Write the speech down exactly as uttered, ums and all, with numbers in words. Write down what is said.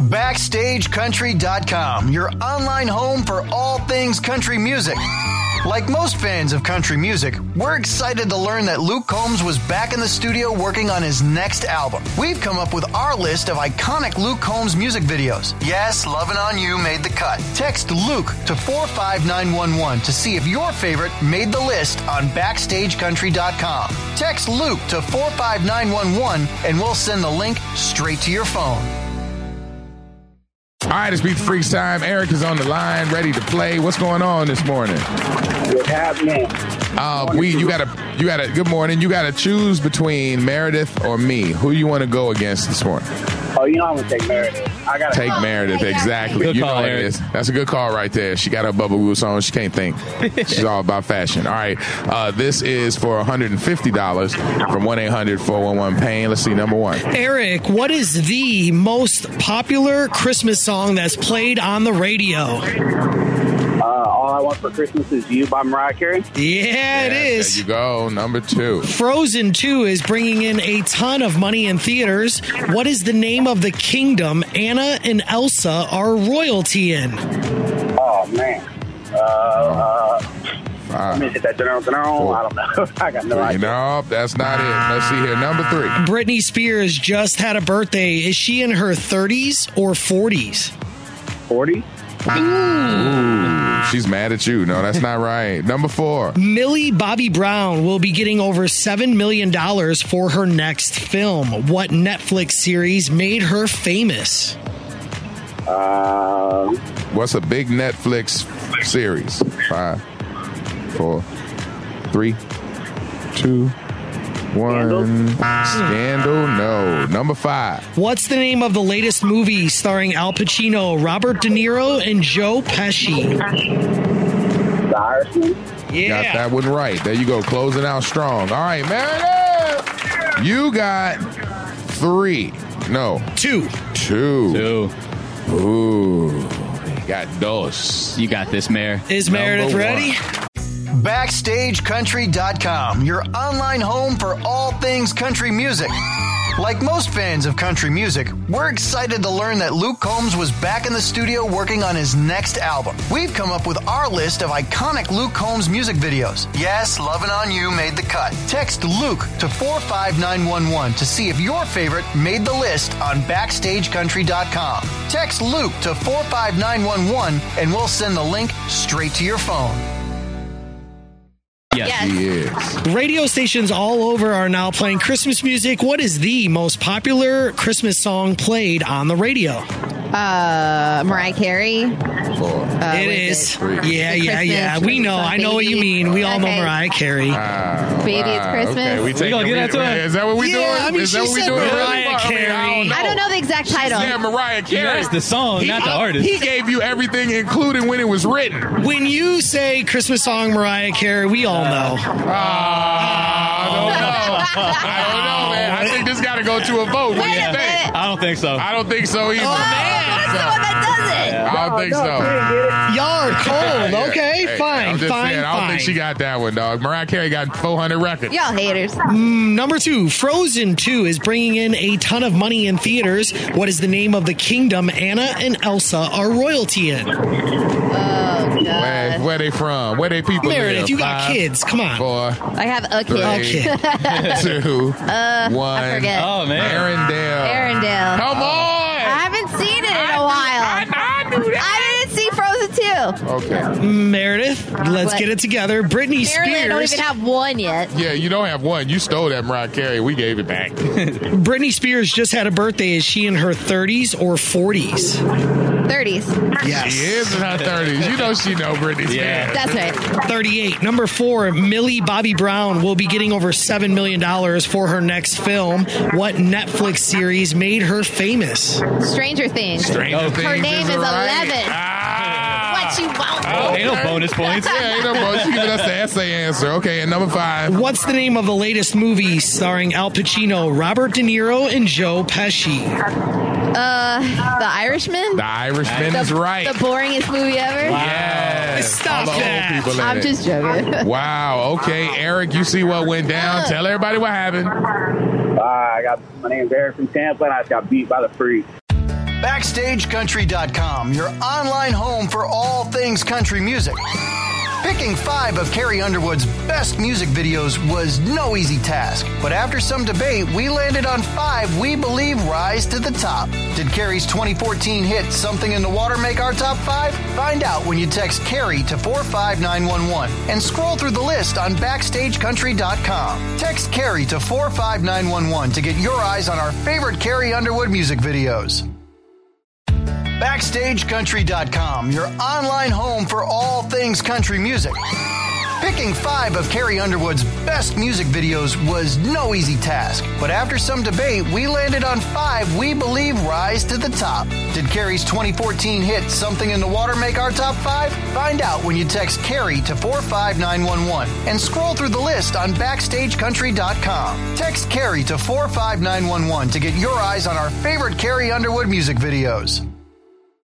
Backstage Country dot com, your online home for all things country music. Like most fans of country music, we're excited to learn that Luke Combs was back in the studio working on his next album. We've come up with our list of iconic Luke Combs music videos. Yes, Lovin' On You made the cut. Text Luke to four five nine one one to see if your favorite made the list on Backstage Country dot com. Text Luke to four five nine one one and we'll send the link straight to your phone. All right, it's Beat the Freaks time. Eric is on the line, ready to play. What's going on this morning? What's happening? Uh, we you gotta you gotta good morning. You gotta choose between Meredith or me. Who you want to go against this morning? Oh, you know I'm gonna take Meredith. I gotta take Meredith. Exactly. Good you call, know what Eric. it is. That's a good call right there. She got her Bubba Goose on. She can't think. She's all about fashion. All right. Uh, this is for one hundred fifty dollars from one eight hundred four one one pain. Let's see number one. Eric, what is the most popular Christmas song that's played on the radio? Uh, All I Want for Christmas Is You by Mariah Carey. Yeah, it is. There you go. Number two. Frozen two is bringing in a ton of money in theaters. What is the name of the kingdom Anna and Elsa are royalty in? Oh, man. Uh, uh, Five. let me hit that. I don't know. I got no idea. No, that's not it. Let's see here. Number three. Britney Spears just had a birthday. Is she in her thirties or forties? forty? Ooh, she's mad at you. No, that's not right. Number four. Millie Bobby Brown will be getting over seven million dollars for her next film. What Netflix series made her famous? Uh, What's a big Netflix series? Five, four, three, two, one. Scandal? No. Number five. What's the name of the latest movie starring Al Pacino, Robert De Niro, and Joe Pesci? The Irishman. Yeah. Got that one right. There you go. Closing out strong. All right, Meredith. You got three. No. Two. Two. Two. Ooh. You got dos. You got this, Mayor. Is Meredith Number ready? one. Backstage Country dot com, your online home for all things country music. Like most fans of country music, we're excited to learn that Luke Combs was back in the studio working on his next album. We've come up with our list of iconic Luke Combs music videos. Yes, Lovin' On You made the cut. Text Luke to four five nine one one to see if your favorite made the list on Backstage Country dot com. Text Luke to four five nine one one and we'll send the link straight to your phone. Yes. He is. Radio stations all over are now playing Christmas music. What is the most popular Christmas song played on the radio? Uh, Mariah Carey. Four. Uh, it what is. Three. Yeah, The yeah, yeah. Christmas We know. song, I know what you Baby. mean. We all know Okay. Mariah Carey. Ah, Baby, it's wow. Christmas. Okay, we We taking- gonna get into we- it? Is that what we Yeah, doing? I mean, is that she what we said doing? Mariah I mean, Carey. I don't know. I don't know the exact title. Yeah, Mariah Carey. That's the song, He- not the artist. He gave you everything, including when it was written. When you say Christmas song Mariah Carey, we all know. Ah, I don't know. I don't know, man. I think this got to go to a vote. What do Wait you a think? minute. I don't think so. I don't think so either. Oh, That's the one that does it. I don't think so. Y'all are cold. Yeah. Okay, Hey, fine, I'm just fine, saying, I don't fine. think she got that one, dog. Mariah Carey got four hundred records. Y'all haters. Number two, Frozen two is bringing in a ton of money in theaters. What is the name of the kingdom Anna and Elsa are royalty in? Oh, Where, God. where they from? Where they people Meredith, live? you got Five, kids. Come on. Four, I have a kid. three, Okay. two, one. I forget. Oh, man. Arendelle. Arendelle. Come on. I haven't seen it in a while. I, I knew that. I didn't see Frozen two. Okay. Meredith, let's What? get it together. Britney Apparently, I don't Spears. even have one yet. Yeah, you don't have one. You stole that Mariah Carey. We gave it back. Britney Spears just had a birthday. Is she in her thirties or forties? thirties. Yes. She is in her thirties. You know she know Britney Spears. Yeah. That's right. thirty-eight. Number four, Millie Bobby Brown will be getting over seven million dollars for her next film. What Netflix series made her famous? Stranger Things. Stranger Her Things name is right. eleven. Ah. What you want? Oh, ain't no bonus points. Yeah, ain't no bonus. She's giving us the essay answer. Okay, and number five. What's the name of the latest movie starring Al Pacino, Robert De Niro, and Joe Pesci? Uh, The Irishman? The Irishman the, is right. The boringest movie ever? Yes. Stop All the that. old people in I'm it. just joking. Wow. Okay, Eric, you see what went down. Tell everybody what happened. Uh, I got my name's Eric from Tampa, and I just got beat by the Freak. Backstage Country dot com, your online home for all things country music. Picking five of Carrie Underwood's best music videos was no easy task, but after some debate, we landed on five we believe rise to the top. Did Carrie's twenty fourteen hit Something in the Water make our top five? Find out when you text Carrie to four five nine one one and scroll through the list on Backstage Country dot com. Text Carrie to four five nine one one to get your eyes on our favorite Carrie Underwood music videos. Backstage Country dot com, your online home for all things country music. Picking five of Carrie Underwood's best music videos was no easy task, but after some debate, we landed on five we believe rise to the top. Did Carrie's twenty fourteen hit Something in the Water make our top five? Find out when you text Carrie to four five nine one one and scroll through the list on Backstage Country dot com. Text Carrie to four five nine one one to get your eyes on our favorite Carrie Underwood music videos.